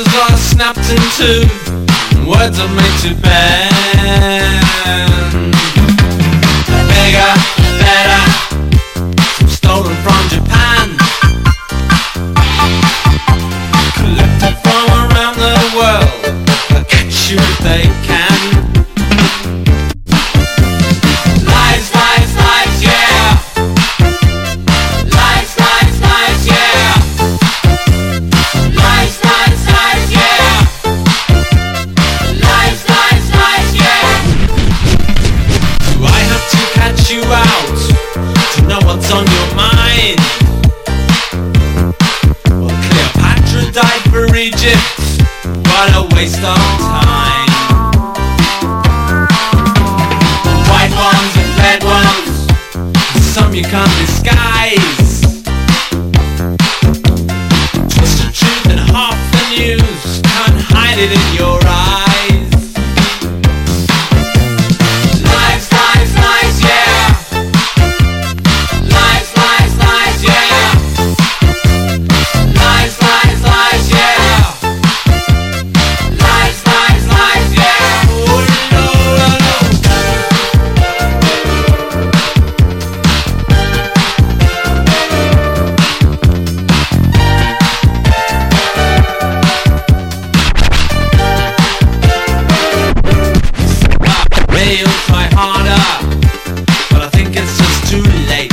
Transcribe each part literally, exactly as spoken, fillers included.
are snapped in two, and words are made to bend. Bigger, better, some stolen from Japan, collected from around the world. They'll catch you if they can. Lies, lies, lies, yeah. Lies, lies, lies, yeah. Lies, lies, lies, yeah. Lies, lies, lies, yeah. Do I have to catch you out to know what's on your mind? Well, Cleopatra died for Egypt. What a waste of time. White ones and red ones, some you can't disguise. Twist the truth and half the news, can't hide it in your eyes. Lies, lies, lies, yeah. Lies, lies, lies, yeah. Lies, lies, lies, yeah. Lies, lies, lies, yeah. Oh, no, no, no. They'll try harder, but I think it's just too late.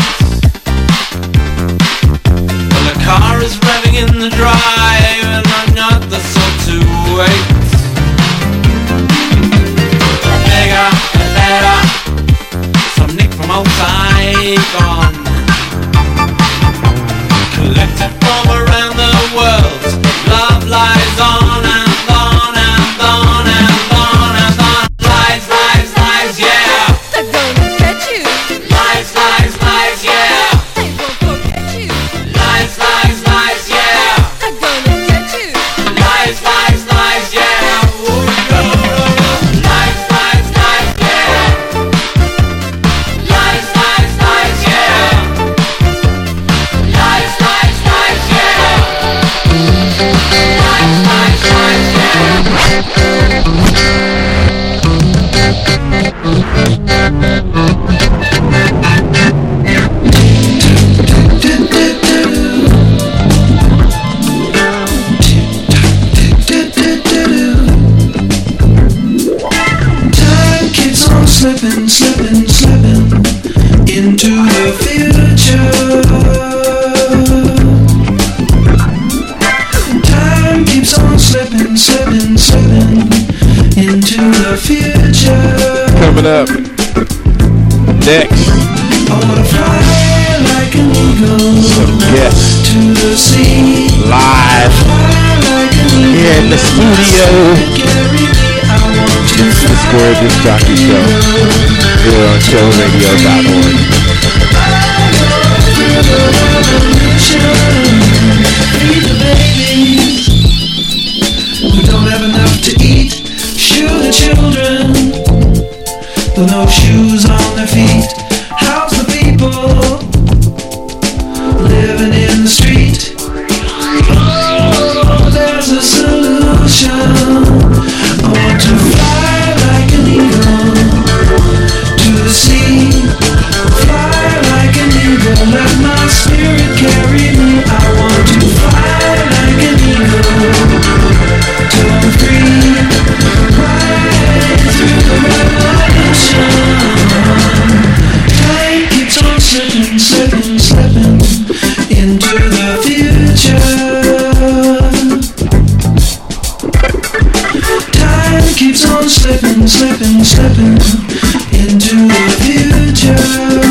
Well, the car is revving in the drive, and I'm not the sort to wait. Bigger and better, some Nick from old Saigon, collected from around the world. Love lies on and on and on and on and on. Lies, lies, lies, yeah. They're gonna get you. Lies, lies, lies, yeah. They won't forget you. Lies, lies, lies, yeah. They're gonna get you. Lies, lies, lies, yeah. Ooh, no, no, no. Lies, lies, lies, yeah. Lies, lies, lies, yeah. Lies, lies, lies, yeah. Lies, lies, lies, yeah. Time keeps on slipping, slipping, slipping into the future. Time keeps on slipping, slipping, slipping into the future. Coming up next, I wanna fly like an eagle some guests to the sea. live Fly like an eagle. here in the studio. Carry me, I want to It's the Square Disc Jockey Show here on show radio dot org. Feed the babies who don't have enough to eat. Shoe the children with no shoes on their feet. House the people living in the street. Oh, there's a solution. I want to fly like an eagle to the sea. Fly like an eagle, let my spirit carry me. I want to fly like an eagle till I'm free. Right through the revolution. Time keeps on slipping, slipping, slipping into the future. Time keeps on slipping, slipping, slipping into the future.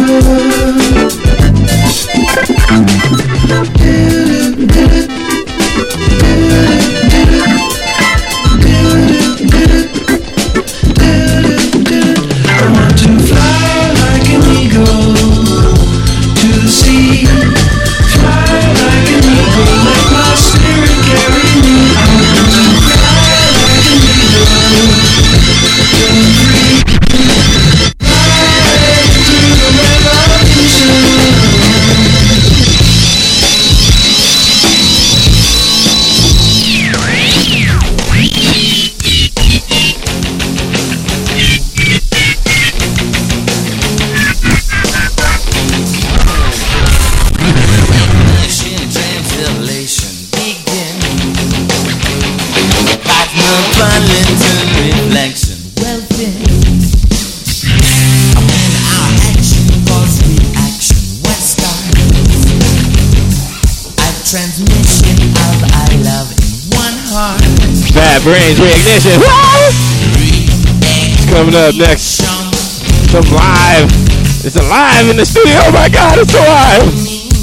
I want to fly like an eagle to the sea. Fly like an eagle, let my spirit carry me. I want to fly like an eagle till I'm free. Fly heart. Bad Brains Reignition. It's coming up next. Some live. It's alive in the studio. Oh my God, it's alive.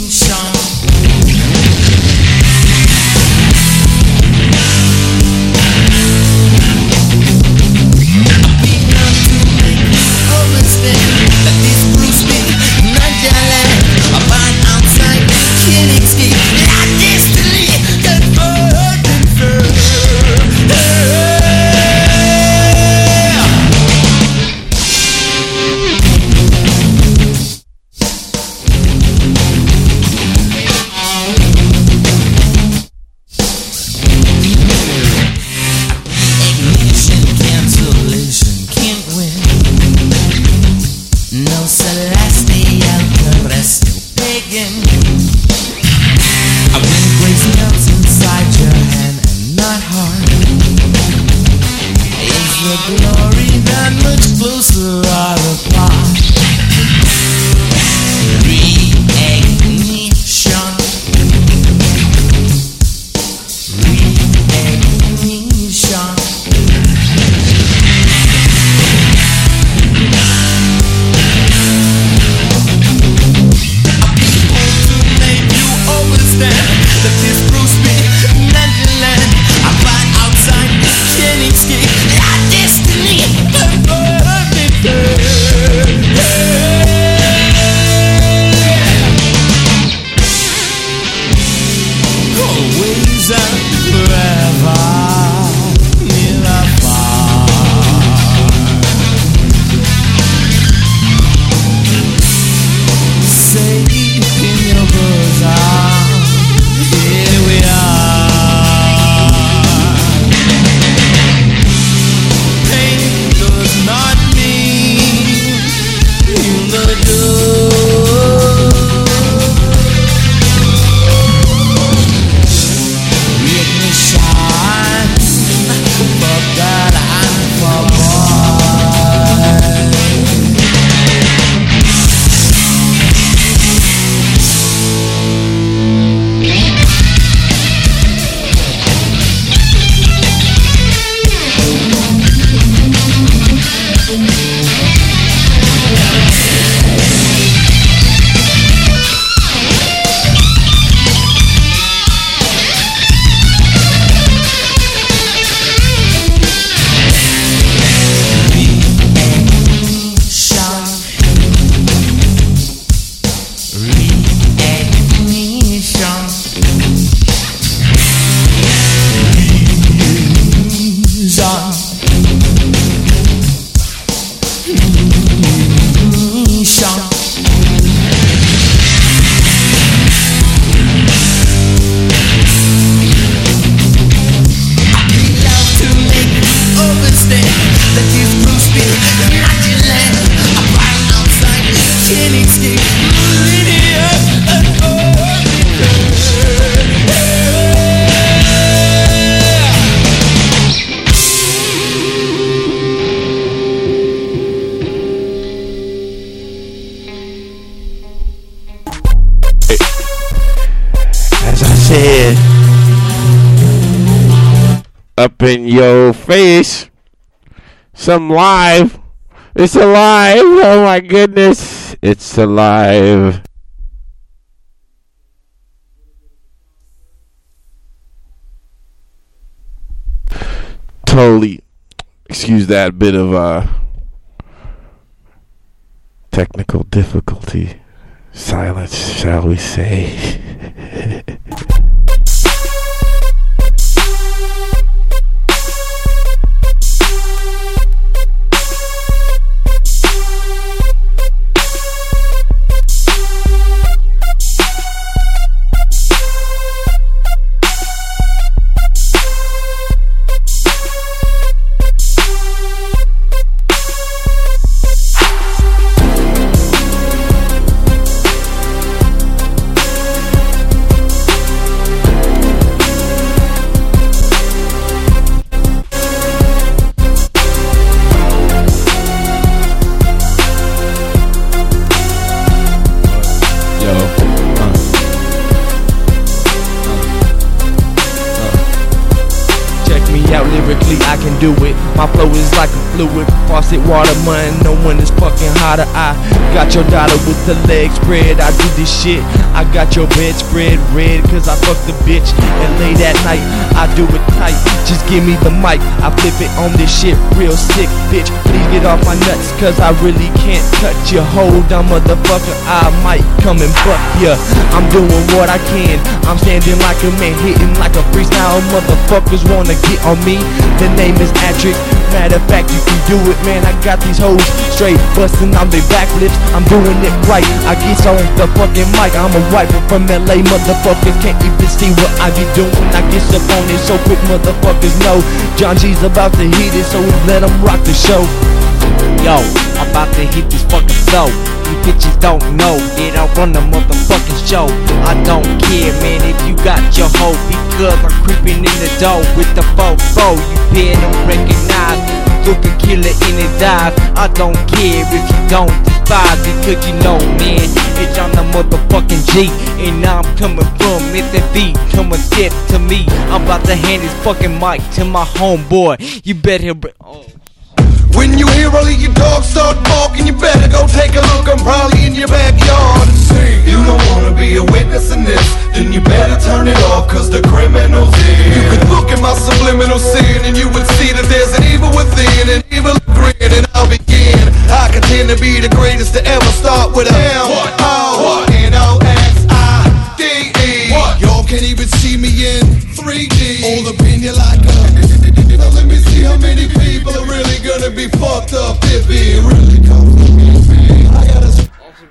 Up in your face. Some live. It's alive. Oh my goodness. It's alive. Totally. Excuse that bit of uh technical difficulty. Silence, shall we say. me out lyrically, I can do it. My flow is like a fluid, faucet water, man. No one is fucking hotter. I got your daughter with the legs spread. I do this shit. I got your bed spread red, cause I fuck the bitch. And late at night, I do it tight. Just give me the mic, I flip it on this shit real sick, bitch. Please get off my nuts, cause I really can't cut you. Hold on, motherfucker, I might come and fuck ya. I'm doing what I can, I'm standing like a man, hitting like a freestyle. Motherfuckers wanna get on me, the name is Atrick. Matter of fact, you can do it, man. I got these hoes straight busting on their backflips. I'm doing it right, I get on the fucking mic. I'm a wiper from L A, motherfuckers can't even see what I be doing. I get up on it so quick, motherfuckers know John G's about to hit it, so let him rock the show. Yo, I'm about to hit this fucking flow. You bitches don't know that I run the motherfucking show. I don't care, man, if you got your hoe, because I'm creeping in the door with the fofo. You better recognize, looking killer in the dive. I don't care if you don't despise, because you know, man, it's on the motherfucking G, and I'm coming from S F B. Come and step to me. I'm about to hand this fucking mic to my homeboy. You better. Oh. When you hear all of your dogs start barking, you better go take a look. I'm probably in your backyard. See, you don't wanna be a witness in this, then you better turn it off, cause the criminal's in. You could look at my subliminal sin, and you would see that there's an evil within, an evil grin, and I'll begin. I contend to be the greatest to ever start with a M O N O X I D E. Y'all can't even see me in three D. All up in you like a. Now let me see how many people are really gonna be fucked up if it really comes to me. I gotta.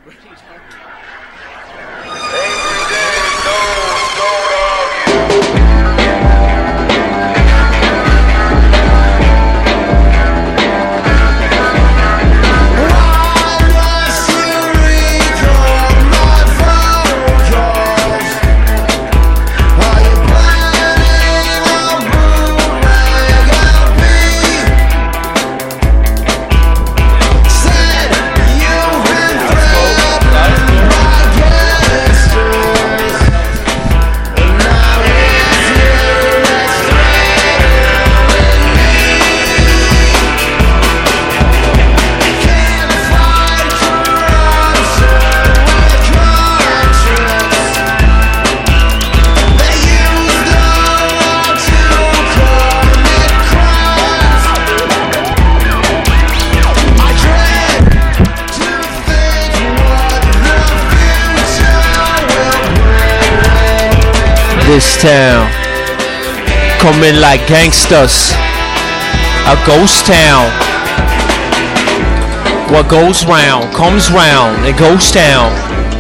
This town coming like gangsters, a ghost town. What goes round comes round, a ghost town.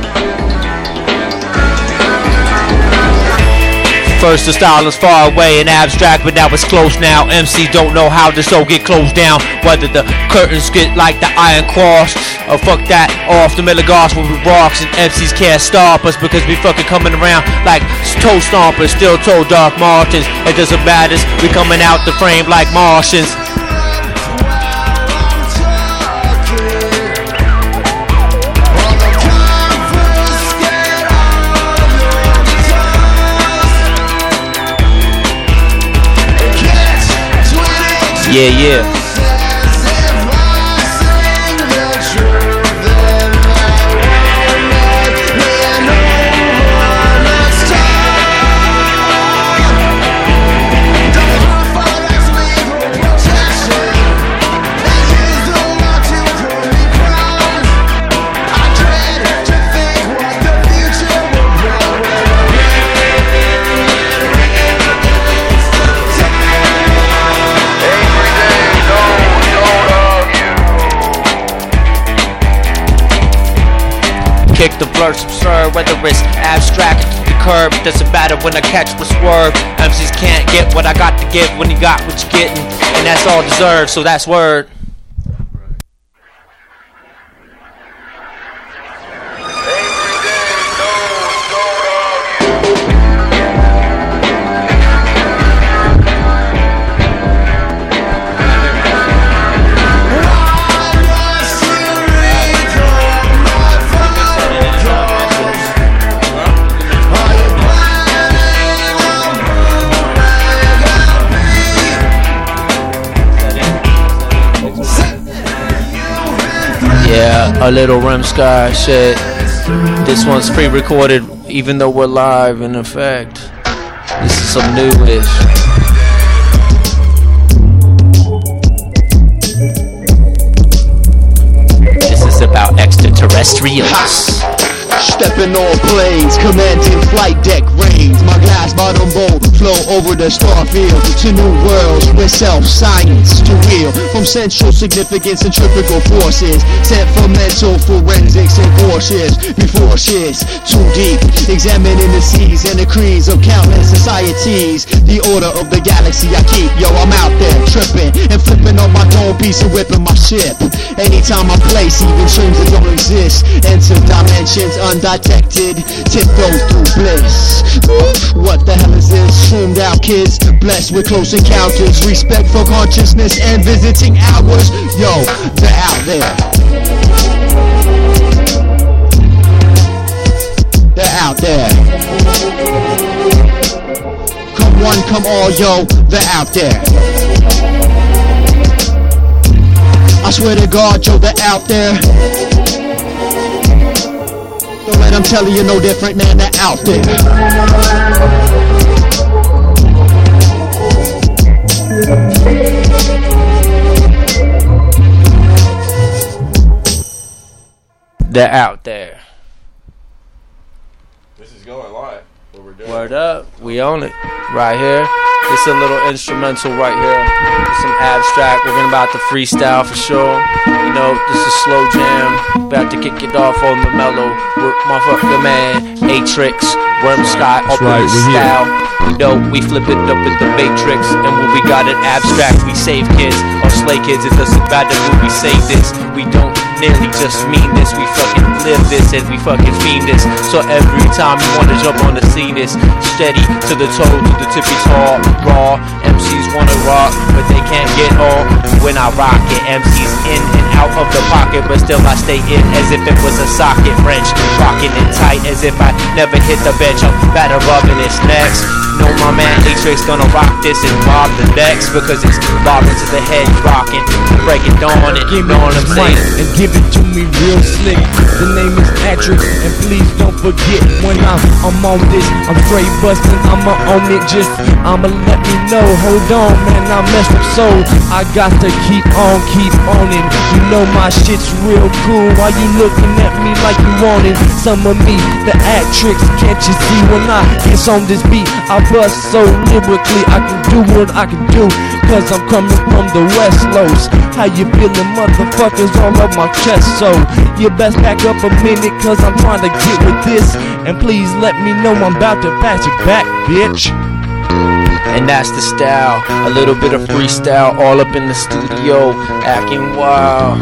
First the style is far away and abstract, but now it's close now. M Cs don't know how the show get closed down, whether the curtains get like the Iron Cross, or fuck that, off the middle gospel with rocks. And M Cs can't stop us because we fucking coming around like toe stompers, still toe dark Martians. It doesn't matter, we coming out the frame like Martians. Yeah, yeah. Kick the verse absurd, whether it's abstract to the curb. It doesn't matter when I catch the swerve. M Cs can't get what I got to give when you got what you're getting, and that's all deserved, so that's word. Yeah, a little Rim Sky shit. This one's pre-recorded, even though we're live in effect. This is some newish. This is about extraterrestrials. Stepping on planes, commanding flight deck range. My glass bottom bowl flow over the star field to new worlds with self-science to wheel. From central significance centrifugal forces, sent for mental forensics and warships. Before shit's too deep, examining the seas and the creeds of countless societies. The order of the galaxy I keep, yo, I'm out there tripping and flipping on my dome piece and whipping my ship. Anytime I place, even streams that don't exist, enter dimensions undetected, tiptoe through bliss. What the hell is this? Shroomed out kids, blessed with close encounters, respect for consciousness and visiting hours. Yo, they're out there. They're out there. Come one, come all, yo, they're out there. I swear to God, yo, they're out there. Don't let them tell you no different, man, they're out there. They're out there. This is going live. What we're doing. Word up, we own it. Right here. It's a little instrumental right here. Some abstract. We're gonna about to freestyle for sure. You know, this is slow jam. About to kick it off on the mellow. We're motherfucker man, Atrix, Worm Sky, up right, in the we're style. You know, we flip it up with the Matrix. And when we got it abstract, we save kids or slay kids. It doesn't matter when we say this. We don't nearly just mean this. We fucking live this and we fucking fiend this. So every time you wanna jump on the scene, it's steady to the toe, to the tippy toe, raw. M Cs wanna rock, but they can't get all. When I rock it, M Cs in and out of the pocket, but still I stay in as if it was a socket wrench. Rocking it tight as if I never hit the bench. I'm better rubbing this next. Know my man Atrix gonna rock this and rob the decks because it's bobbing to the head, rocking, break it down and you know what I'm saying. And give it to me real slick. The name is Atrix, and please don't forget when I'm, I'm on this, I'm straight bustin', I'ma own it. Just I'ma let me know. Hold on, man, I messed up so I got to keep on, keep on it. You know my shit's real cool. Why you looking at me like you want it? Some of me, the Atrix, can't you see when I get on this beat? I bust so lyrically, I can do what I can do, cause I'm coming from the West Los. How you feeling, motherfuckers, all up my chest? So you best back up a minute, cause I'm trying to get with this. And please let me know I'm about to pass it back, bitch. And that's the style, a little bit of freestyle, all up in the studio, acting wild.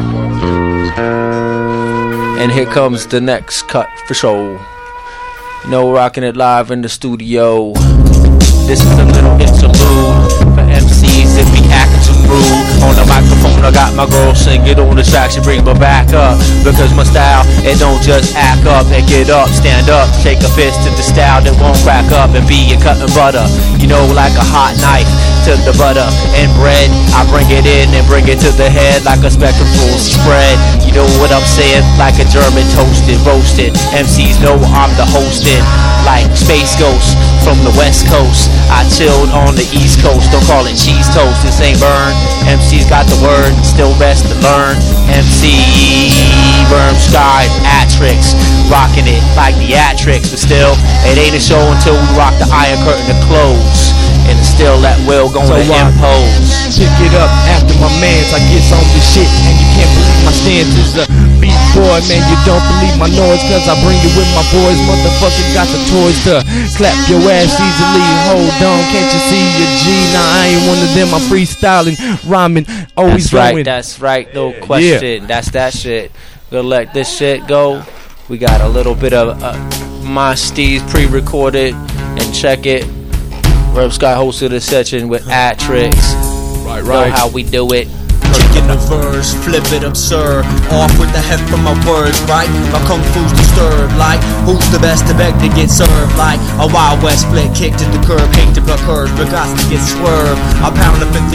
And here comes the next cut for sure. You know, rocking it live in the studio. This is a little interlude for M Cs if we acting too rude. On the microphone, I got my girl sing it on the track. She bring me back up because my style, it don't just act up and get up, stand up, shake a fist to the style that won't crack up and be a cutting butter. You know, like a hot knife to the butter and bread. I bring it in and bring it to the head like a spectacle spread. You know what I'm saying? Like a German toasted, roasted. M Cs know I'm the hosting, like Space Ghost from the West Coast. I chilled on the East Coast. Don't call it cheese toast. This ain't burn. M C's got the word. Still best to learn. M C Worm Sky Atrix, rocking it like the Atrix, but still it ain't a show until we rock the iron curtain to close. And still that will going So to I impose. Pick it up after my mans, I get on the shit, and you can't believe my stance is a beat boy, man. You don't believe my noise, cause I bring it with my boys. Motherfucker got the toys to clap your ass easily. Hold on, can't you see your G? Nah, I ain't one of them. I'm freestyling, rhyming, always That's right, going. that's right, no question. Yeah. That's that shit. Gonna let this shit go. We got a little bit of uh, my Steez pre-recorded, and check it. Worm Sky hosted a session with Atrix. Right, Know right. how we do it. Kicking the verse, flip it absurd. Off with the heft from my words, right? My kung fu's disturbed, like who's the best to beg to get served? Like a Wild West split kick to the curb, hate to block curves, but got to get swerved. I pound up into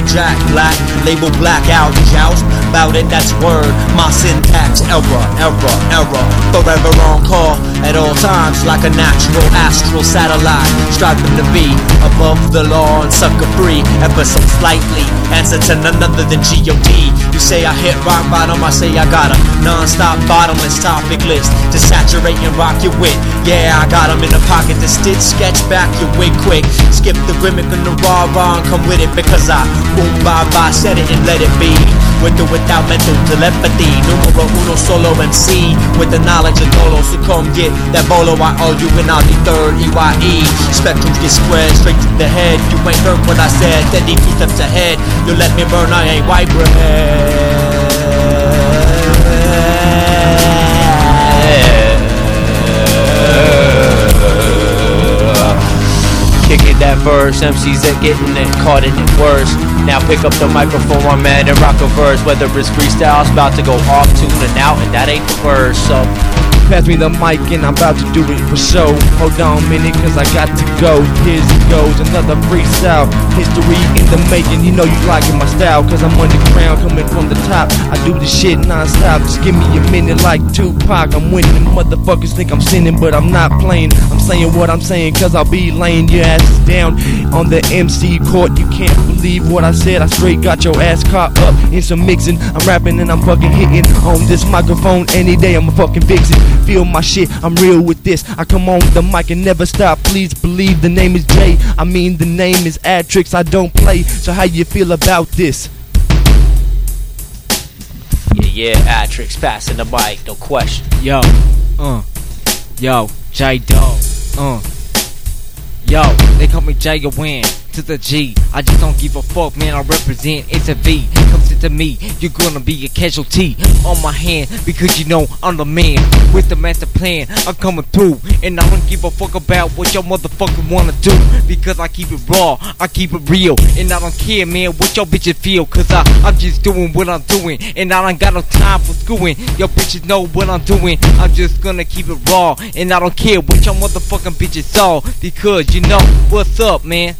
Jack Black, label blackout, joust, bout it, that's word. My syntax, error, error, error. Forever on call at all times, like a natural astral satellite, striving to be above the law and sucker free. Ever so slightly, answer to none other than G O D. You say I hit rock bottom, I say I got a non-stop bottomless topic list to saturate and rock your wit. Yeah, I got 'em in the pocket to stitch, sketch back your wig quick. Skip the gimmick and the raw raw and come with it, because I boom bye bye, said it and let it be. With or without mental telepathy, numero uno solo M C with the knowledge of Dolo. So come get that bolo, I owe you and I'll be third E Y E. Spectrums get squared straight to the head. You ain't heard what I said, steady two steps ahead. You let me burn, I ain't white bread. Kicking that verse, M Cs that getting it, caught in it worse. Now pick up the microphone, my man, and rock a verse. Whether it's freestyle, it's about to go off, tune and out, and that ain't the verse. So pass me the mic and I'm about to do it for show. Hold on a minute, cause I got to go. Here's it goes, another freestyle. History in the making, you know you liking my style, cause I'm underground, coming from the top. I do this shit non-stop, just give me a minute like Tupac. I'm winning, motherfuckers think I'm sinning, but I'm not playing. I'm saying what I'm saying, cause I'll be laying your asses down on the M C court. You can't believe what I said, I straight got your ass caught up in some mixing. I'm rapping and I'm fucking hitting on this microphone any day, I'm a fucking vixen. Feel my shit, I'm real with this. I come on the mic and never stop. Please believe the name is Jay. I mean the name is Adtrix. I don't play. So how you feel about this? yeah, yeah, Adtrix passing the mic, no question. Yo, uh, yo, J Dog, uh, yo, they call me J O N to the G. I just don't give a fuck, man. I represent. It's a V. Come sit to me. You're gonna be a casualty on my hand, because you know I'm the man with the master plan. I'm coming through, and I don't give a fuck about what your motherfucker wanna do, because I keep it raw, I keep it real, and I don't care, man, what your bitches feel, cause I, I'm just doing what I'm doing, and I don't got no time for schooling. Your bitches know what I'm doing. I'm just gonna keep it raw, and I don't care what your motherfucking bitches saw, because you know what's up, man.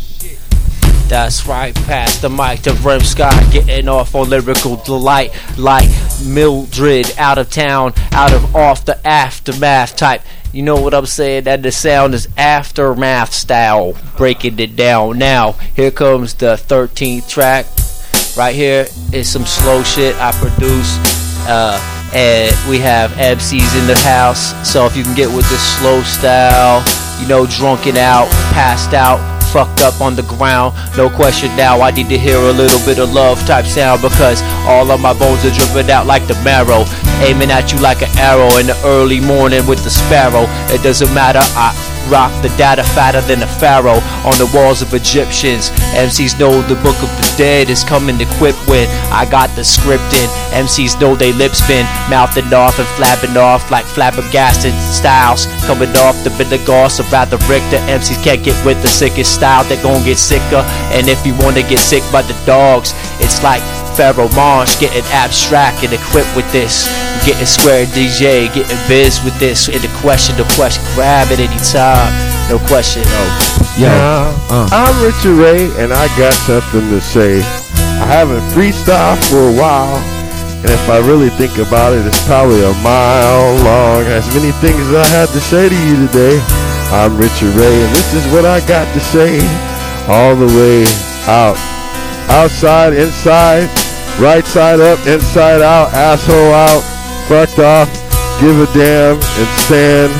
That's right, pass the mic to Rim Scott, getting off on lyrical delight like Mildred, out of town, out of off the aftermath type. You know what I'm saying? That the sound is aftermath style, breaking it down. Now, here comes the thirteenth track. Right here is some slow shit I produce. Uh, and we have M Cs in the house. So if you can get with this slow style, you know, drunken out, passed out, fucked up on the ground, no question now, I need to hear a little bit of love type sound, because all of my bones are driven out like the marrow, aiming at you like an arrow in the early morning with the sparrow. It doesn't matter, I rock the data fatter than a pharaoh on the walls of Egyptians. M Cs know the book of the dead is coming equipped with, I got the script in. M Cs know they lips been mouthing off and flapping off like flabbergasted styles coming off the Billagos, or rather Richter. M Cs can't get with the sickest style, they gon' get sicker. And if you wanna get sick by the dogs, it's like Pharaoh Monch getting abstract and equipped with this, getting square D J, getting biz with this. In the question, the question, grab it anytime, no question. Oh, yo, uh. I'm Richard Ray, and I got something to say. I haven't freestyled for a while, and if I really think about it, it's probably a mile long. As many things as I had to say to you today. I'm Richard Ray, and this is what I got to say. All the way out, outside, inside, right side up, inside out, asshole out, fucked off, give a damn, and stand.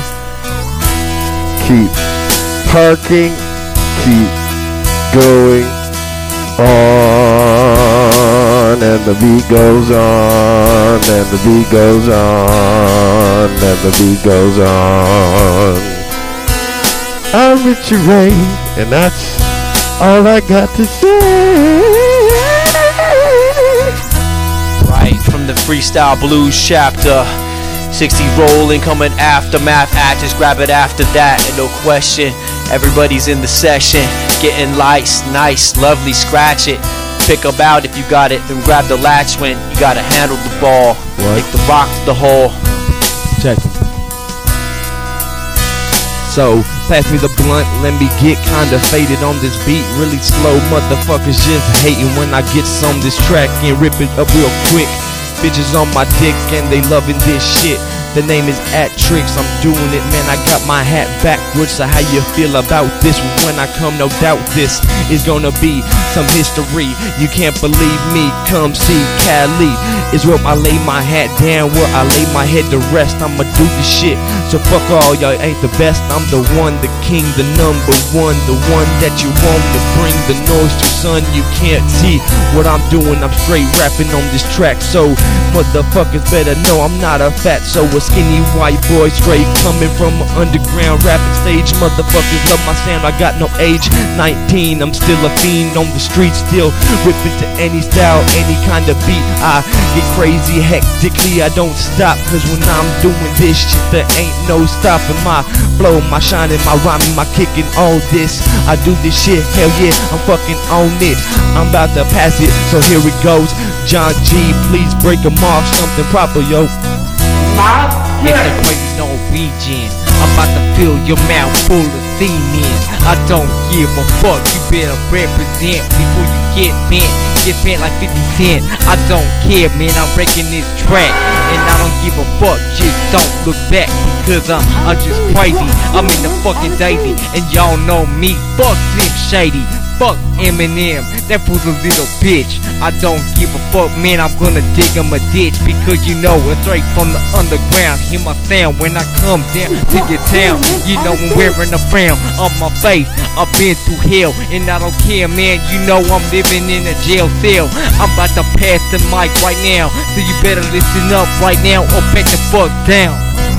Keep parking, keep going on, and the beat goes on, and the beat goes on, and the beat goes on. I'm Richard Ray, and that's all I got to say. Right from the freestyle blues chapter, sixty rolling, coming aftermath. Actors grab it after that, and no question, everybody's in the session, getting lice, nice, lovely, scratch it. Pick up out if you got it, then grab the latch when you gotta handle the ball. What? Take the rock to the hole. Check. So Pass me the blunt, let me get kinda faded on this beat. Really slow, motherfuckers just hating when I get some this track and rip it up real quick. Bitches on my dick and they loving this shit. The name is At Tricks, I'm doing it, man. I got my hat backwards. So how you feel about this? When I come, no doubt this is gonna be some history. You can't believe me, come see Cali is where I lay my hat down, where I lay my head to rest. I'ma do this shit, so fuck all y'all ain't the best. I'm the one, the king, the number one, the one that you want to bring the noise to, son. You can't see what I'm doing, I'm straight rapping on this track. So motherfuckers better know I'm not a fat, so a skinny white boy straight coming from an underground rapping stage. Motherfuckers love my sound, I got no age. Nineteen, I'm still a fiend on the street, still ripping to any style, any kind of beat. I get crazy hectically, I don't stop, cause when I'm doing this shit there ain't no stopping my flow, my shining, my rhyming, my kicking, all this. I do this shit, hell yeah, I'm fucking on it. I'm about to pass it, so here it goes. John G, please break 'em off, something proper, yo. It's the crazy Norwegian. I'm about to fill your mouth full of semen. I don't give a fuck. You better represent before you get bent. Get bent like fifty cent. I don't care, man. I'm breaking this track, and I don't give a fuck. Just don't look back, because I'm, I'm just crazy. I'm in the fucking daisy, and y'all know me. Fuck Slim Shady. Fuck Eminem, that fool's a little bitch. I don't give a fuck, man, I'm gonna dig him a ditch. Because you know, it's straight from the underground. Hear my sound when I come down to your town. You know I'm wearing a frown on my face. I've been through hell, and I don't care, man. You know I'm living in a jail cell. I'm about to pass the mic right now, so you better listen up right now or back the fuck down.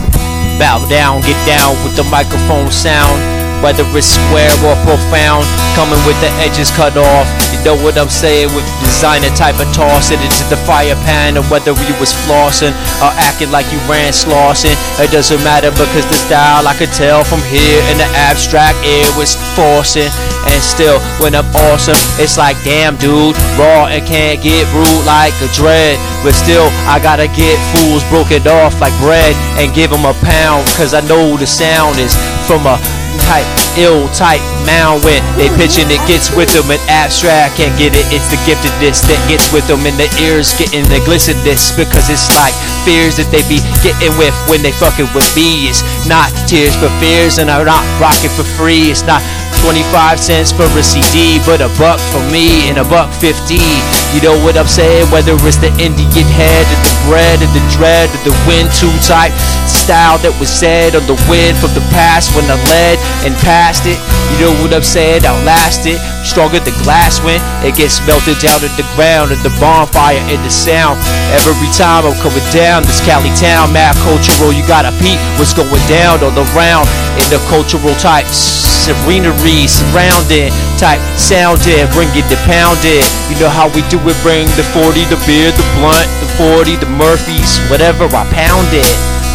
Bow down, get down with the microphone sound. Whether it's square or profound, coming with the edges cut off. You know what I'm saying, with designer type of toss it into the fire pan. Or whether you was flossing or acting like you ran slossing, it doesn't matter, because the style I could tell from here in the abstract air was forcing. And still, when I'm awesome, it's like, damn dude, raw and can't get rude like a dread. But still, I gotta get fools broken off like bread and give them a pound, cause I know the sound is from a type, ill type mound. When they pitching, it gets with them, and abstract can't get it. It's the giftedness that gets with them, and the ears getting the glistenness, because it's like fears that they be getting with when they fucking with me. It's not tears for fears, and I'm not rocking for free. It's not twenty-five cents for a C D, but a buck for me and a buck fifty. You know what I'm saying? Whether it's the Indian head or the bread or the dread or the wind two type style that was said on the wind from the past when I led and passed it. You know what I'm saying? Outlast it. Stronger the glass when it gets melted down to the ground, and the bonfire and the sound. Every time I'm coming down this Cali town, mad cultural, you gotta peep what's going down all around in the cultural type serenery, surrounding type sounding, bring it to pound it. You know how we do it, bring the forty, the beer, the blunt, the forty, the Murphys, whatever, I pound it.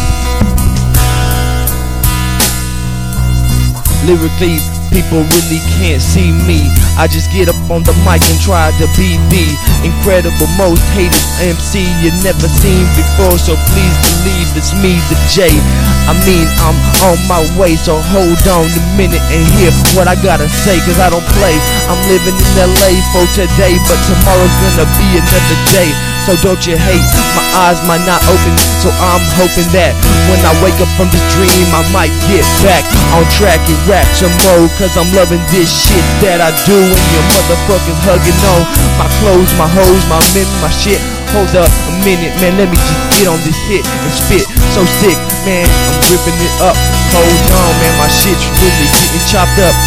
Lyrically, people really can't see me. I just get up on the mic and try to be the incredible, most hated M C you never seen before. So please believe it's me, the J. I mean, I'm on my way, so hold on a minute and hear what I gotta say, cause I don't play. I'm living in L A for today, but tomorrow's gonna be another day. So don't you hate, my eyes might not open, so I'm hoping that when I wake up from this dream, I might get back on track and rap some more, cause I'm loving this shit that I do. And your motherfuckers hugging on my clothes, my hoes, my men, my shit. Hold up a minute, man, let me just get on this hit and spit. So sick, man, I'm ripping it up. Hold on, man, my shit's really getting chopped up.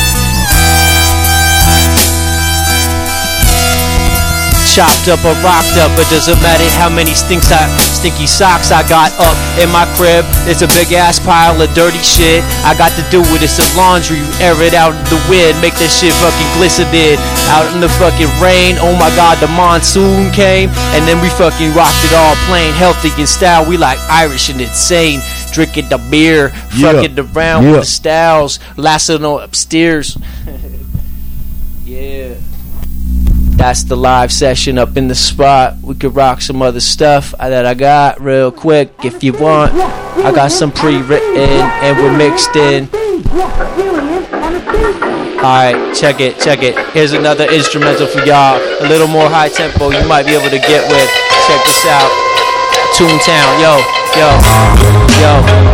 Chopped up or rocked up, it doesn't matter how many stinks I, stinky socks I got up in my crib. It's a big ass pile of dirty shit. I got to do with it, some laundry, air it out in the wind, make that shit fucking glistening out in the fucking rain. Oh my god, the monsoon came, and then we fucking rocked it all plain, healthy in style. We like Irish and insane, drinking the beer, yeah. fucking around yeah. with the styles, lasting on upstairs. Yeah. That's the live session up in the spot. We could rock some other stuff that I got real quick if you want. I got some pre-written and we're mixed in. Alright, check it, check it. Here's another instrumental for y'all. A little more high tempo you might be able to get with. Check this out. Toontown, yo, yo, yo,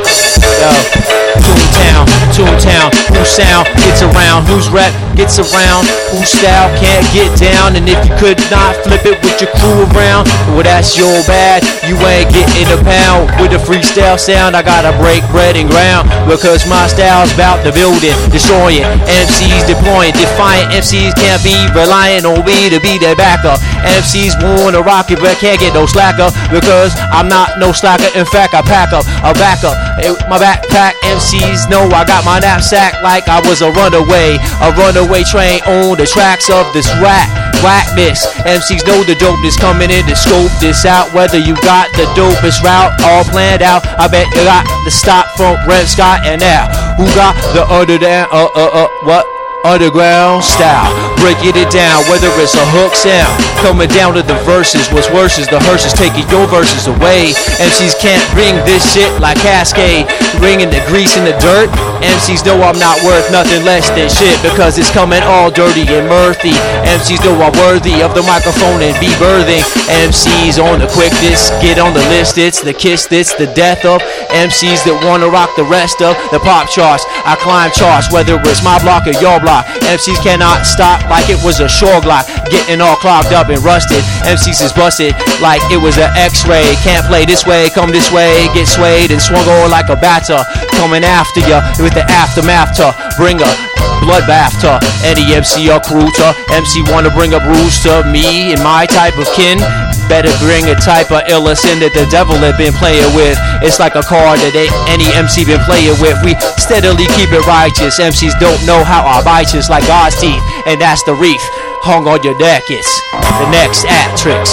yo. Toontown, Toontown. Whose sound gets around? Whose rep gets around? Whose style can't get down? And if you could not flip it with your crew around, well that's your bad. You ain't getting a pound with a freestyle sound. I gotta break bread and ground because my style's about the building, destroying M Cs, deploying, defiant M Cs can't be relying on me to be their backer. M Cs wanna rock it but can't get no slacker because I'm not no slacker. In fact, I pack up a backup. My backpack M Cs know I got my knapsack like I was a runaway, a runaway train on the tracks of this rap whackness. M Cs know the dopeness coming in to scope this out. Whether you got the dopest route all planned out, I bet you got the stop from Red Scott and now. Who got the under down? Uh uh uh what? Underground style, breaking it down, whether it's a hook sound, coming down to the verses. What's worse is the hearses taking your verses away. M Cs can't bring this shit like Cascade, bringing the grease in the dirt. M Cs know I'm not worth nothing less than shit because it's coming all dirty and mirthy. M Cs know I'm worthy of the microphone and be birthing. M Cs on the quick disc, get on the list. It's the kiss, it's the death of M Cs that wanna rock the rest of the pop charts. I climb charts, whether it's my block or your block. M Cs cannot stop like it was a shore glock, getting all clogged up and rusted. M Cs is busted like it was an x-ray. Can't play this way, come this way, get swayed and swung on like a batter. Coming after ya with the aftermath to bring a bloodbath to any M C or crew to. M C wanna bring a bruise to me and my type of kin. Better bring a type of illness that the devil had been playing with. It's like a card that they, any M C been playing with. We steadily keep it righteous. M Cs don't know how our righteous like God's teeth, and that's the reef hung on your neck. It's the next actrix.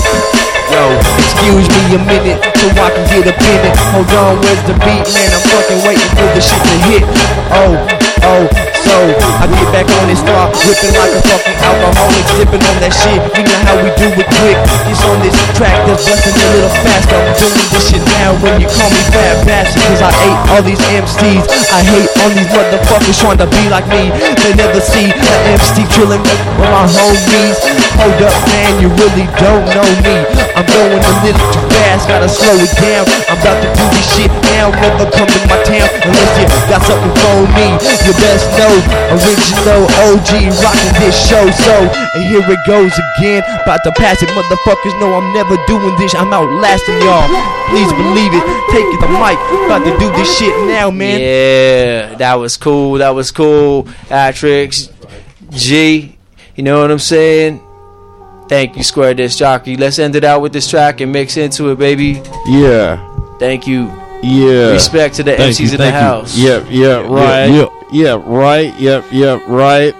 Yo, excuse me a minute so I can get a minute. Hold on, where's the beat, man? I'm fucking waiting for the shit to hit. Oh, oh, so I get back on and start whipping like a fucking alcoholic, sipping on that shit. You know how we do it quick. It's on this track that's busting a little faster. I'm doing this shit now when you call me Fat Bastard, cause I hate all these M Cs. I hate all these motherfuckers trying to be like me. They never see an M C killing me with my homies. Hold up, man, you really don't know me. I'm going a little too fast, gotta slow it down. I'm about to do this shit now, never come to my town unless you got something for me. You best know, original O G rocking this show. So, and here it goes again, about to pass it. Motherfuckers know I'm never doing this, I'm outlasting y'all. Please believe it, take it the mic, about to do this shit now, man. Yeah, that was cool, that was cool. Atrix, G, you know what I'm saying? Thank you, Square Disc Jockey. Let's end it out with this track and mix into it, baby. Yeah. Thank you. Yeah. Respect to the thank M Cs you, in the you. house. Yep, yep, right. Yep, yep, right. Yep, yep, right.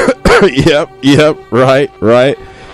Yep, yep, right, right.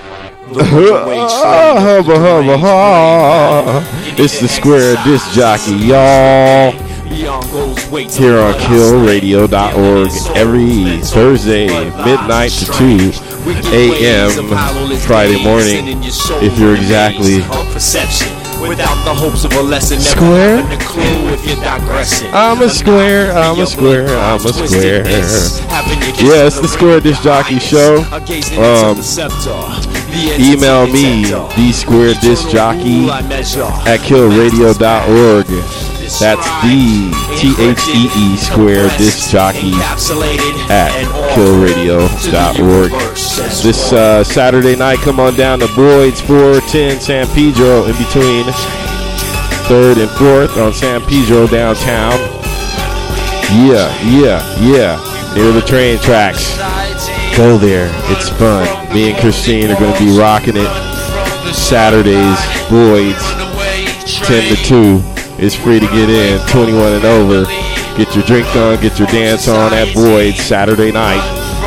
Hubba, hubba, ha. It's the Square Disc Jockey, y'all. Here on kill radio dot org every Thursday, midnight to two a.m. Friday morning, if you're exactly without the hopes of a lesson. Square? Never a clue if you're digressing. I'm a square, I'm a square, I'm a square. Yeah, it's the Square Disc Jockey Show. Um, email me, the Square Disc Jockey at kill radio dot org. That's the T H E E Square Disc Jockey at kill radio dot org. This uh, Saturday night, come on down to Boyd's four ten San Pedro, in between third and fourth on San Pedro downtown. Yeah, yeah, yeah. Near the train tracks. Go there. It's fun. Me and Christine are going to be rocking it. Saturdays, Boyd's, ten to two. It's free to get in, twenty-one and over. Get your drink on, get your dance on at Boyd's Saturday night.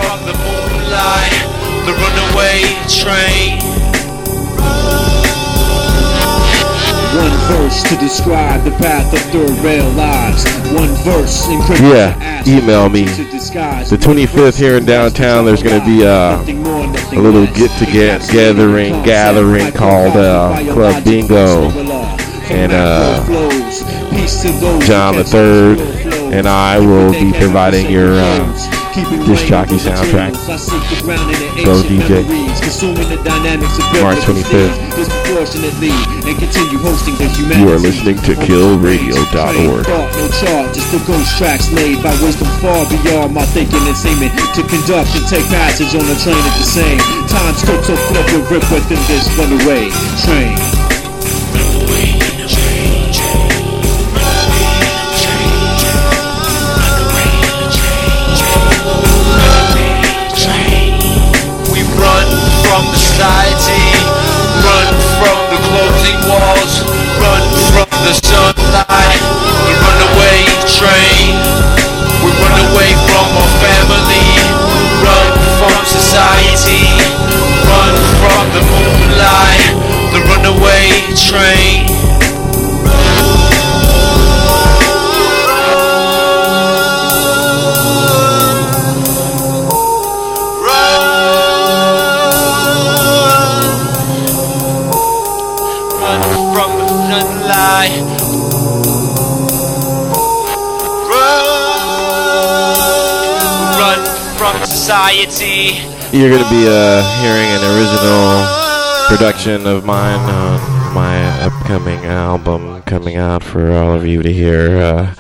The runaway train. One verse to describe the path of third rail lives. One verse in Yeah, email me. The twenty-fifth here in downtown, there's going to be uh, a little get-together gathering called uh, Club Bingo. And uh, John the Third and I will be providing your uh, disc jockey soundtrack. So D J, March twenty-fifth. You are listening to kill radio dot org. No chart, just the ghost tracks laid by wisdom far beyond my thinking and seeming to conduct and take passage on the train at the same time. Scope so flip and rip within this runaway train. We run from the society, run from the closing walls, run from the sunlight. The runaway train. We run away from our family, run from society, run from the moonlight. The runaway train. Society. You're going to be uh, hearing an original production of mine on my upcoming album coming out for all of you to hear. Uh,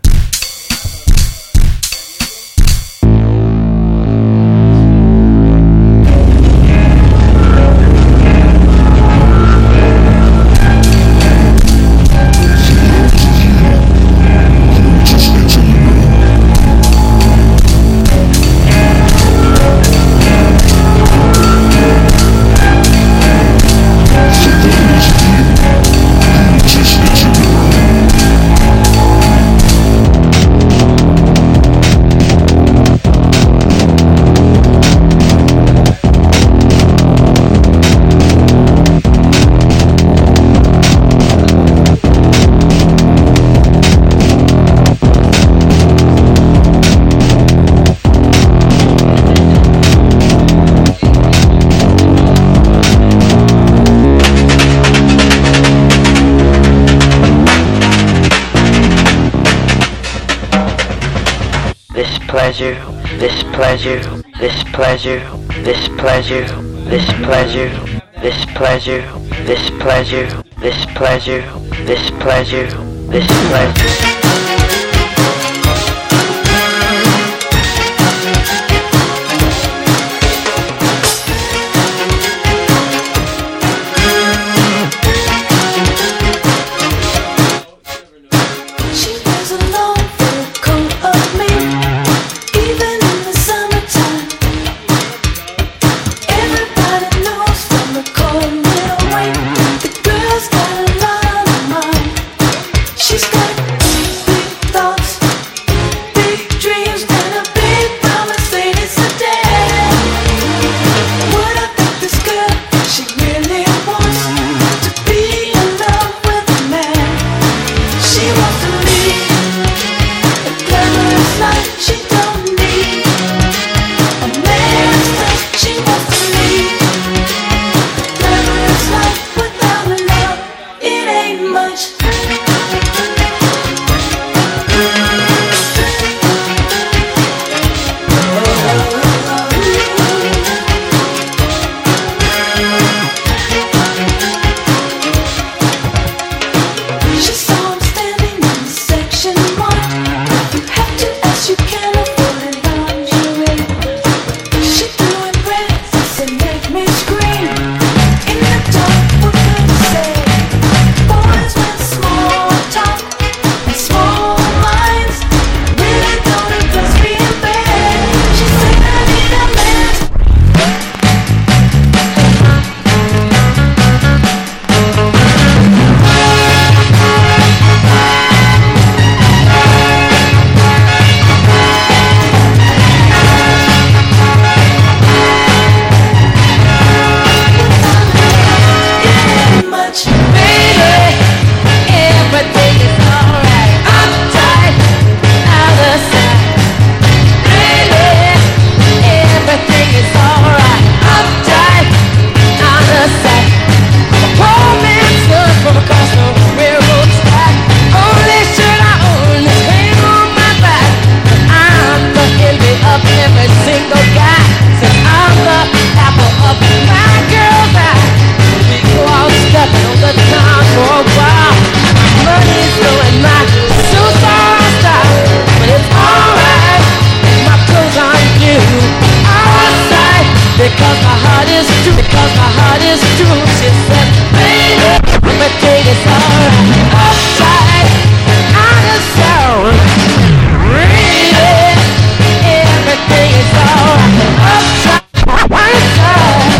pleasure, this pleasure, this pleasure, this pleasure, this pleasure, this pleasure, this pleasure, this pleasure, this pleasure, this pleasure. She's got is true. She said, baby, everything is alright. Upside, out of sound. Really, everything is alright. Upside, one side.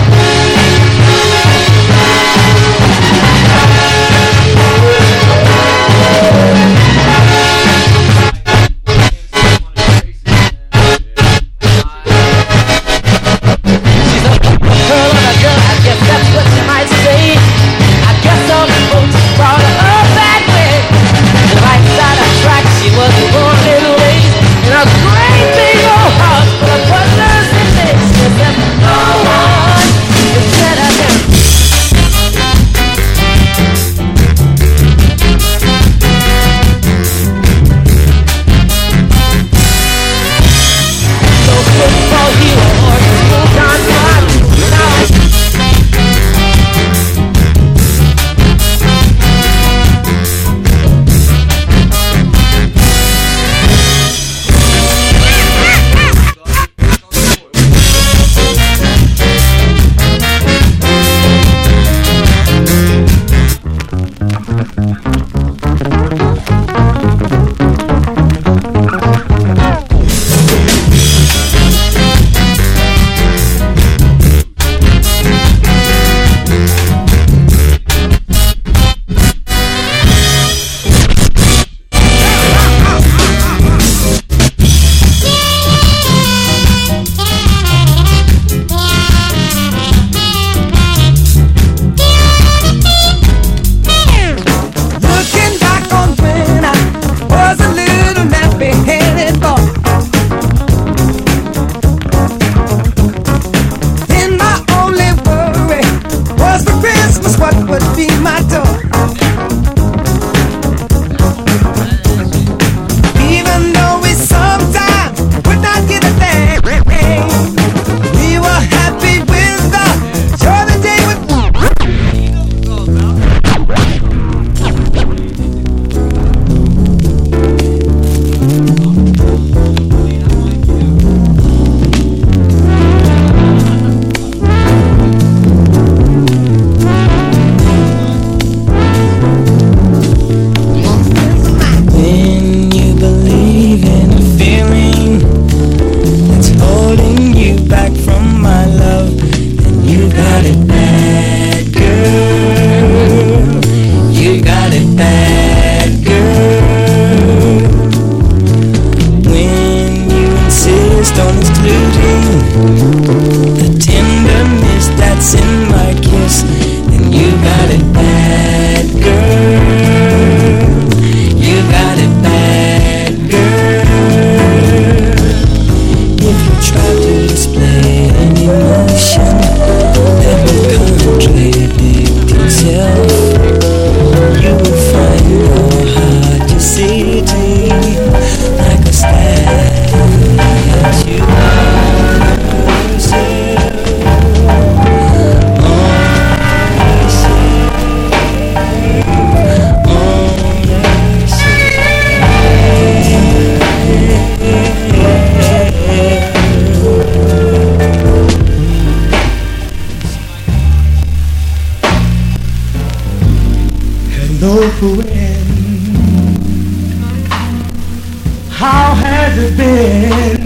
How has it been?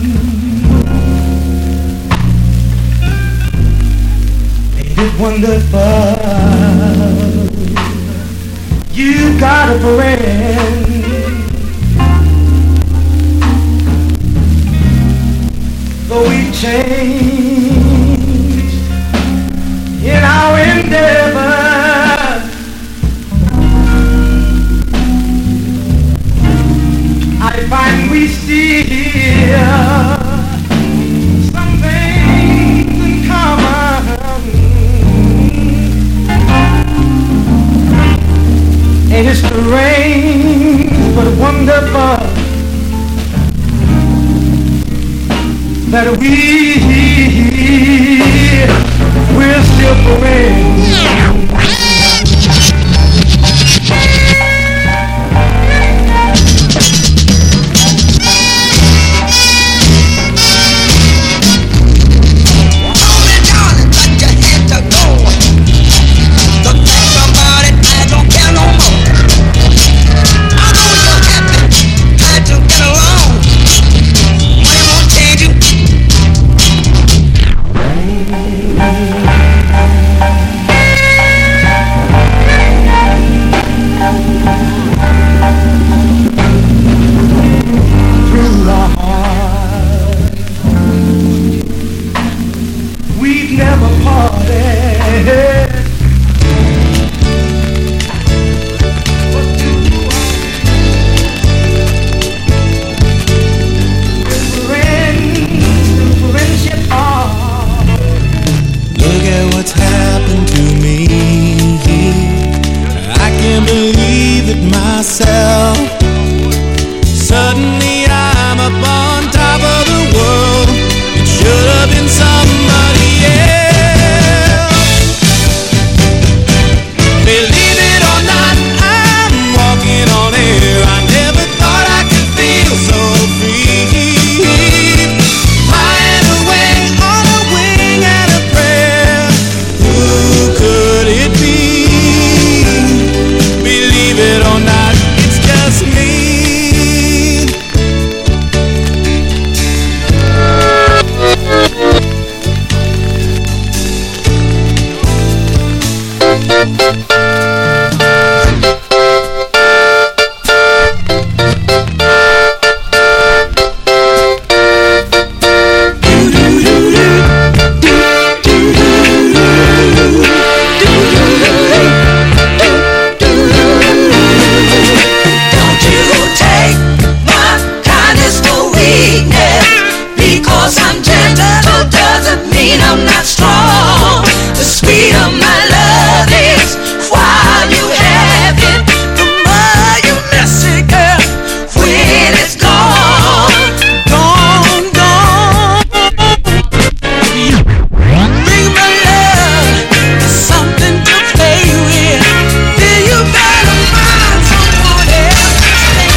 Ain't it wonderful? You got a friend. Though we change in our endeavor, I find we still some things in common. And it's strange but wonderful that we we're still friends. Hold me down and put your hands to go. sweeter my love is while you have it, the more you miss it, girl, when it's gone, gone, gone. Bring my love, something to play with. Then you better find someone else to stay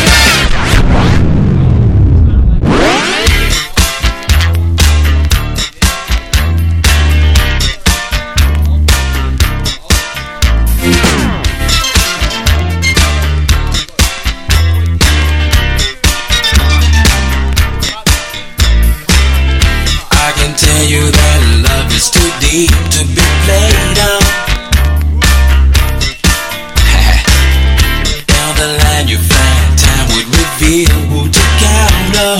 I can tell you that love is too deep to be played on. Down the line you find time would reveal who to count on.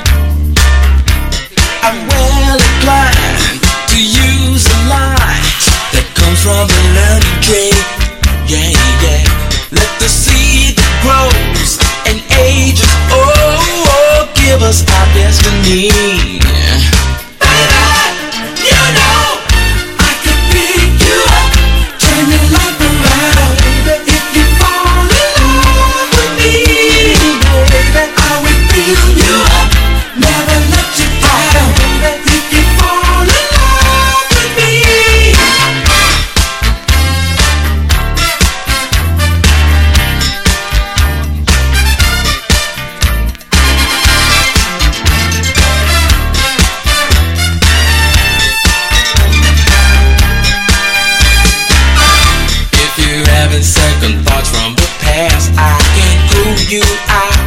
I'm well inclined to use a line that comes from the learning tree. Yeah, yeah. Let the seed that grows and ages, oh, oh, give us our destiny. Second thoughts from the past, I can prove you out.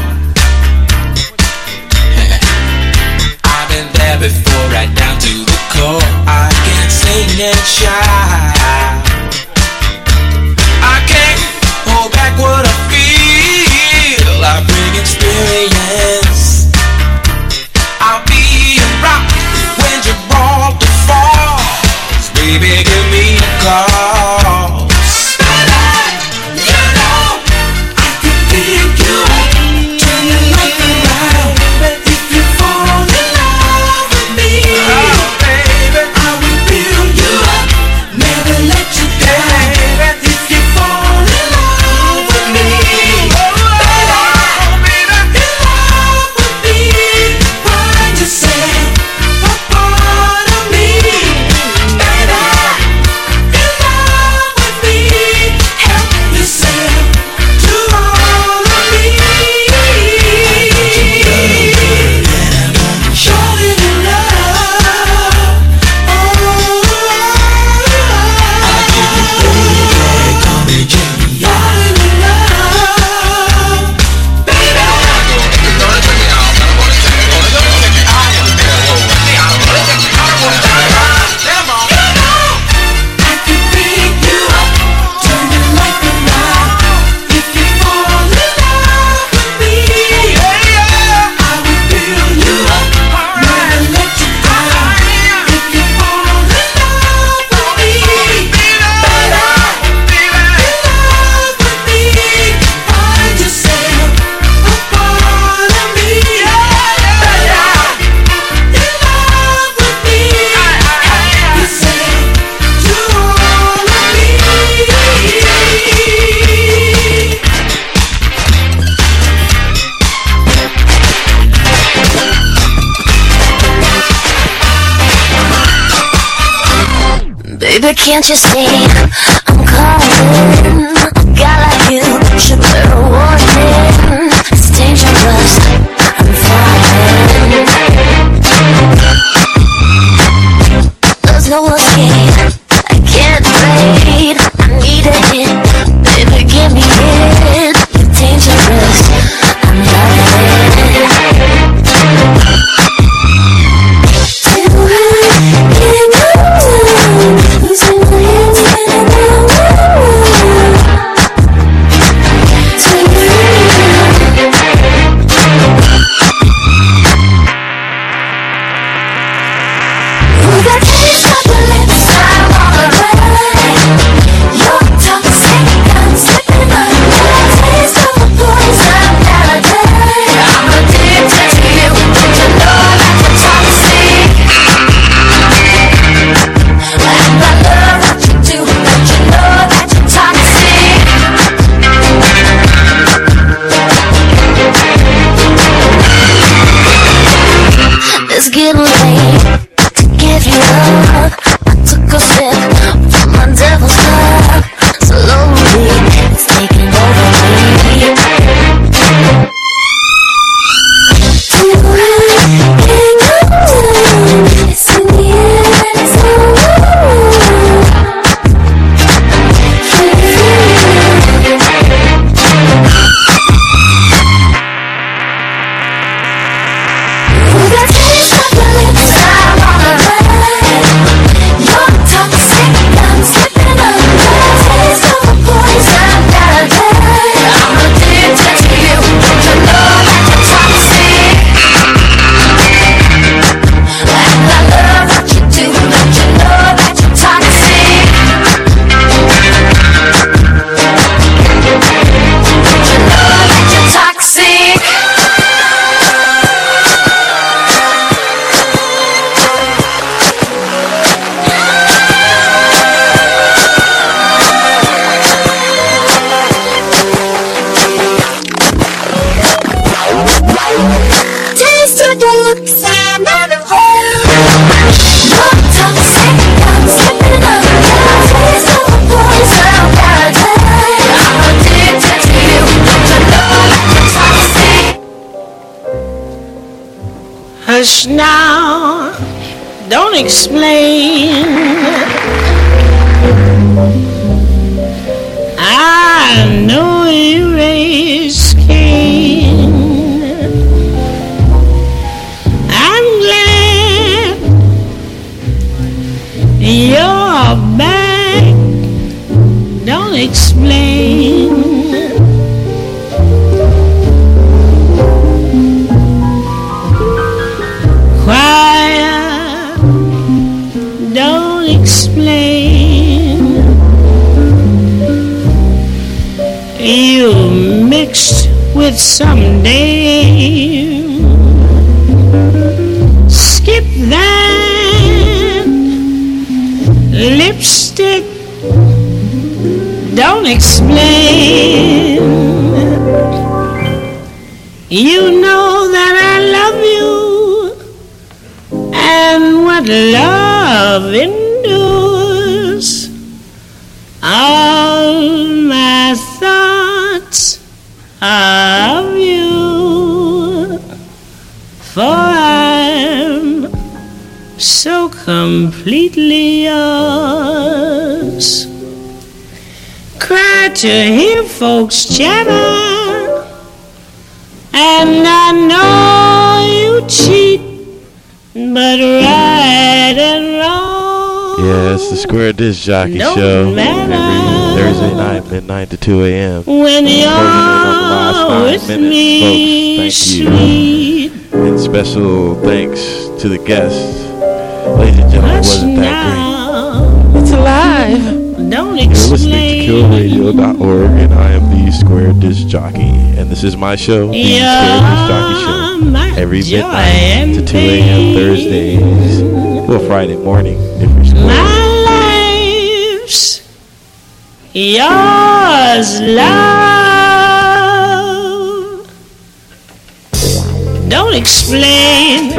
I've been there before, right down to the core. I can sing and shout. I can't hold back what I feel. I bring experience. I'll be a rock when Gibraltar falls. Baby, give me a call. Baby, can't you see I'm calling? A guy like you should wear a warning. It's dangerous, I'm falling. There's no escape, I can't wait. I need it, baby, give me it. You're dangerous, I'm falling. Losing my hands when I'm out. Hush now, don't explain. I know you raised Cain. I'm glad you're back. Don't explain. Quiet, don't explain. You mixed with some dame. Skip that lipstick. Don't explain. You know that I love you, and what love endures. All my thoughts are of you, for I'm so completely yours. Cry to hear folks chatter, and I know you cheat, but right and wrong. Yeah, it's the Square Disc Jockey Don't Show matter. every Thursday night, midnight to two a.m. When you're with minutes, me, folks. Thank you. And special thanks to the guests. Ladies and gentlemen, Hush wasn't that now. great? It's alive. Don't You're listening to explain. kill radio dot org, and I am the Square Disc Jockey. And this is my show, the You're Square Disc Jockey Show. my Every joy midnight and to two a.m. Thursdays. Well, Friday morning, if you're square. My life's yours, love. Don't explain.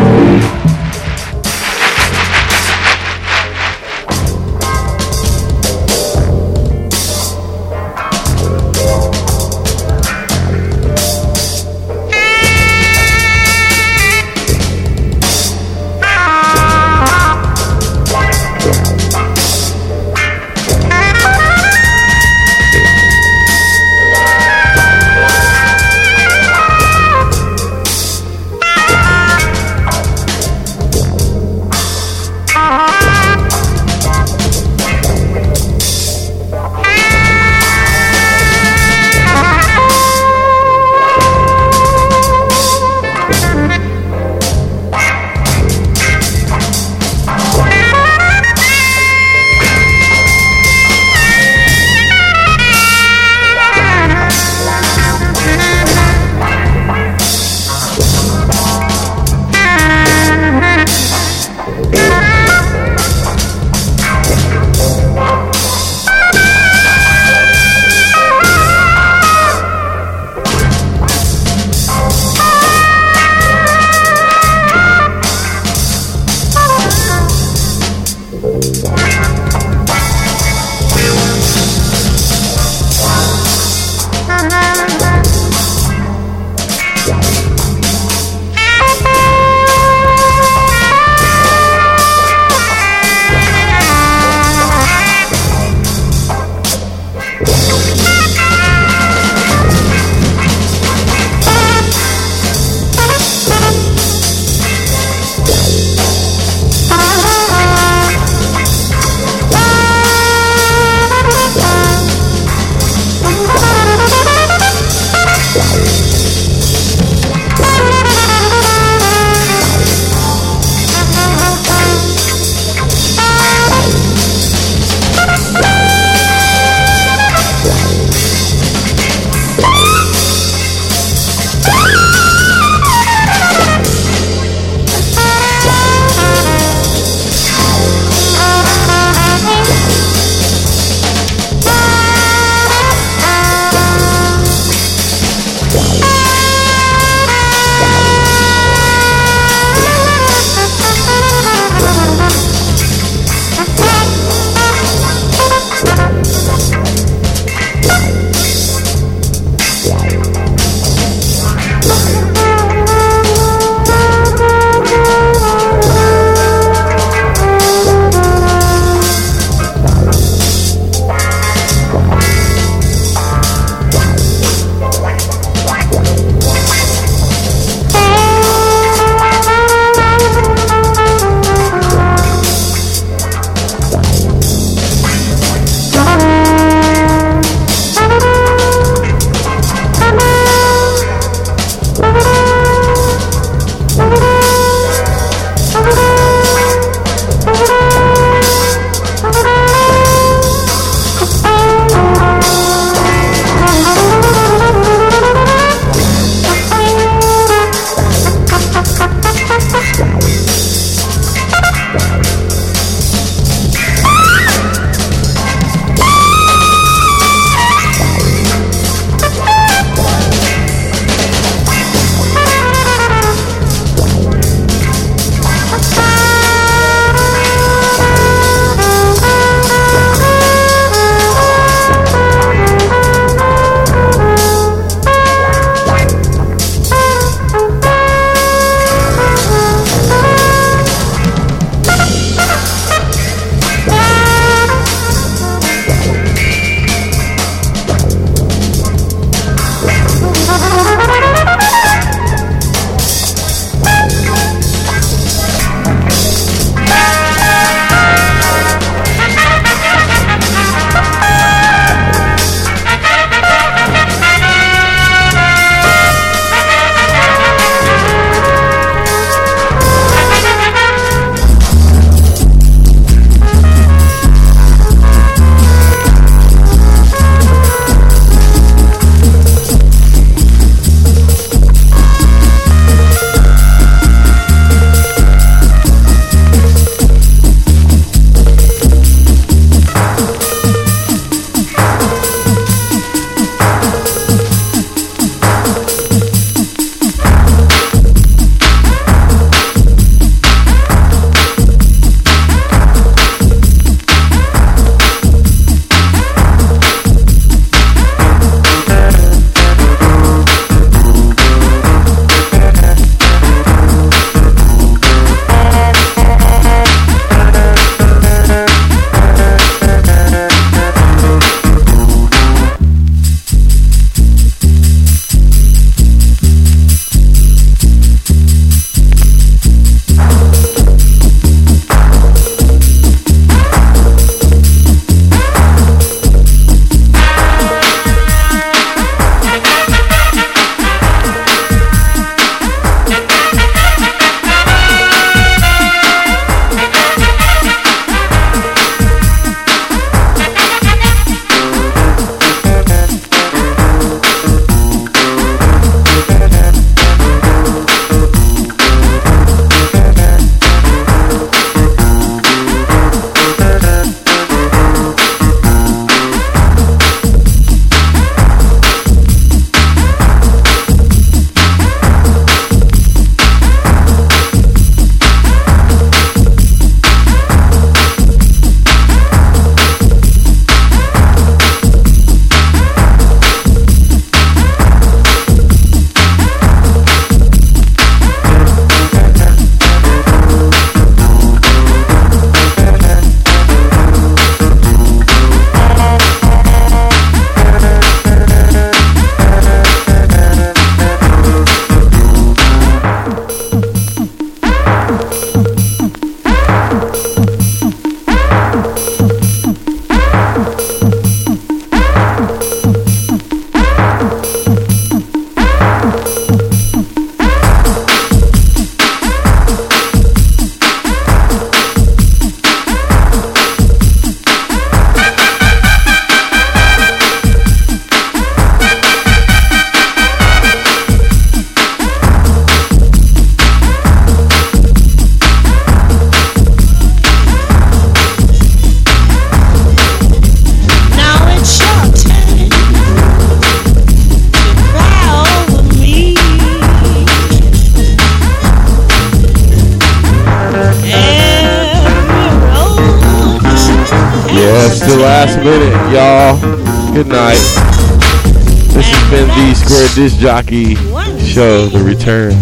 last minute, y'all. Good night. This has been the Square Disc Jockey Show, The Return.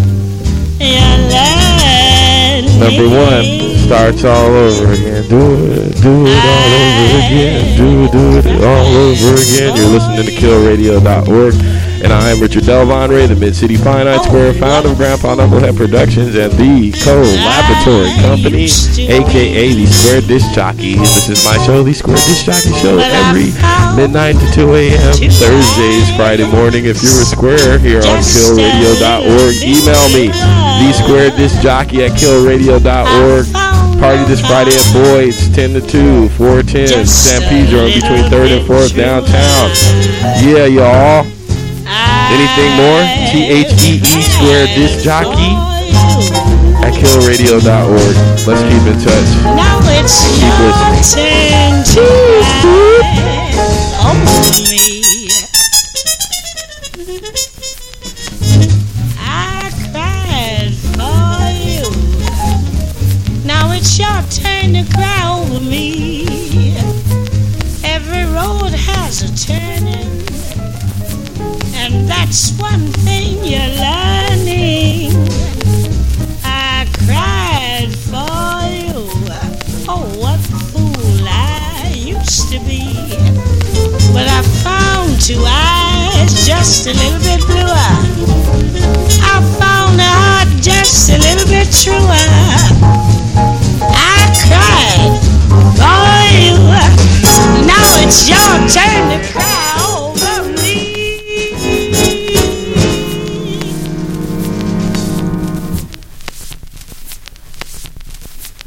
Number one starts all over again. Do it, do it all over again. Do it, do it all over again. You're listening to kill radio dot org. And I am Richard Delvon, the Mid-City Fine Art Square, founder of Grandpa Knucklehead Productions and the Co-Laboratory Company, a k a the Square Disc Jockeys. This is my show, the Square Disc Jockey Show, every midnight to two a.m. Thursdays, Friday morning. If you're a square here on kill radio dot org, email me, the Square Disc Jockey at kill radio dot org. Party this Friday at Boyd's, ten to two, four ten, San Pedro, between third and fourth downtown. Yeah, y'all. Anything more? T H E E Square Disc Jockey at kill radio dot org. Let's keep in touch. Now it's keep listening. I cried for you. Now it's your turn to cry over me. Every road has a turning. And that's one thing you're learning. I cried for you. Oh, what a fool I used to be. But I found two eyes just a little bit bluer. I found a heart just a little bit truer.